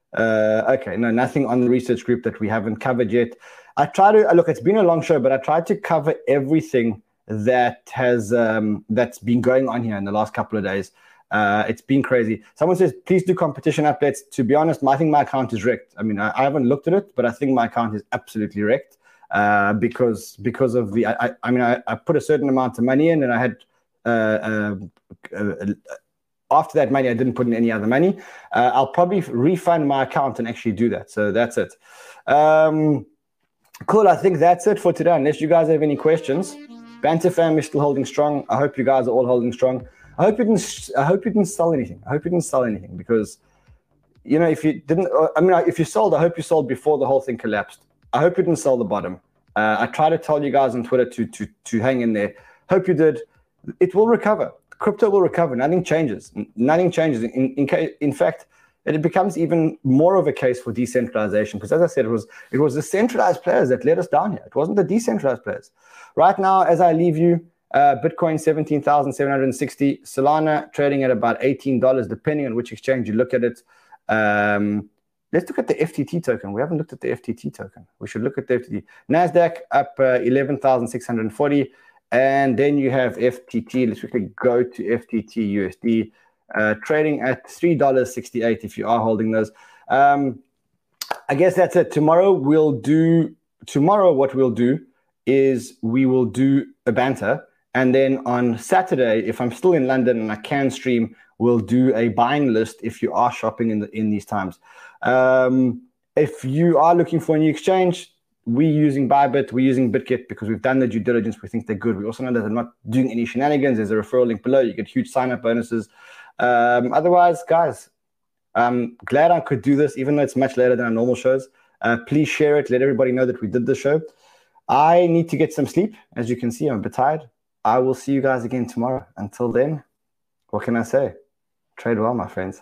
Uh, okay, no, nothing on the research group that we haven't covered yet. I try to look. It's been a long show, but I tried to cover everything that has um, that's been going on here in the last couple of days. Uh, it's been crazy. Someone says, please do competition updates. To be honest, I think my account is wrecked. I mean, I, I haven't looked at it, but I think my account is absolutely wrecked uh, because because of the. I, I mean, I, I put a certain amount of money in, and I had. Uh, uh, uh, After that money, I didn't put in any other money. Uh, I'll probably refund my account and actually do that. So that's it. Um, cool. I think that's it for today. Unless you guys have any questions. Banter fam is still holding strong. I hope you guys are all holding strong. I hope you didn't. I hope you didn't sell anything. I hope you didn't sell anything because, you know, if you didn't, I mean, if you sold, I hope you sold before the whole thing collapsed. I hope you didn't sell the bottom. Uh, I try to tell you guys on Twitter to to to hang in there. Hope you did. It will recover. Crypto will recover. Nothing changes. Nothing changes. In, in, in fact, it becomes even more of a case for decentralization because, as I said, it was it was the centralized players that let us down here. It wasn't the decentralized players. Right now, as I leave you, uh, Bitcoin seventeen thousand seven hundred sixty, Solana trading at about eighteen dollars, depending on which exchange you look at it. Um, let's look at the F T T token. We haven't looked at the F T T token. We should look at the F T T. NASDAQ up uh, eleven thousand six hundred forty. And then you have F T T. Let's quickly go to F T T U S D, uh, trading at three dollars and sixty-eight cents if you are holding those. Um, I guess that's it. Tomorrow we'll do, tomorrow what we'll do is we will do a banter. And then on Saturday, if I'm still in London and I can stream, we'll do a buying list if you are shopping in the, in these times. Um, if you are looking for a new exchange, we're using Bybit, we're using BitGet because we've done the due diligence. We think they're good. We also know that they're not doing any shenanigans. There's a referral link below. You get huge sign-up bonuses. Um, otherwise, guys, I'm glad I could do this, even though it's much later than our normal shows. Uh, please share it. Let everybody know that we did the show. I need to get some sleep. As you can see, I'm a bit tired. I will see you guys again tomorrow. Until then, what can I say? Trade well, my friends.